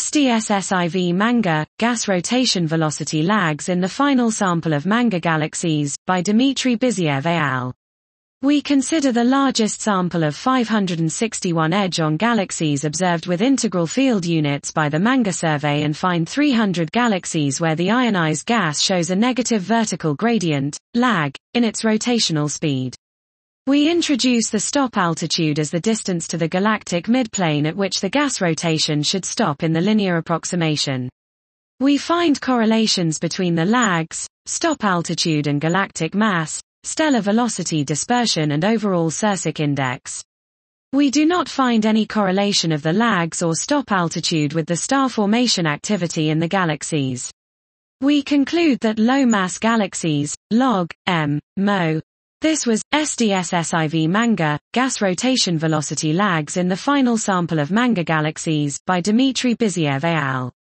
SDSSIV Manga, gas rotation velocity lags in the final sample of Manga galaxies, by Dmitry Biziev et al. We consider the largest sample of 561 edge-on galaxies observed with integral field units by the Manga survey and find 300 galaxies where the ionized gas shows a negative vertical gradient, lag, in its rotational speed. We introduce the stop altitude as the distance to the galactic midplane at which the gas rotation should stop in the linear approximation. We find correlations between the lags, stop altitude and galactic mass, stellar velocity dispersion and overall Sersic index. We do not find any correlation of the lags or stop altitude with the star formation activity in the galaxies. We conclude that low-mass galaxies, log, m, mo. This was SDSSIV Manga, gas rotation velocity lags in the final sample of Manga galaxies, by Dmitry Biziev et al.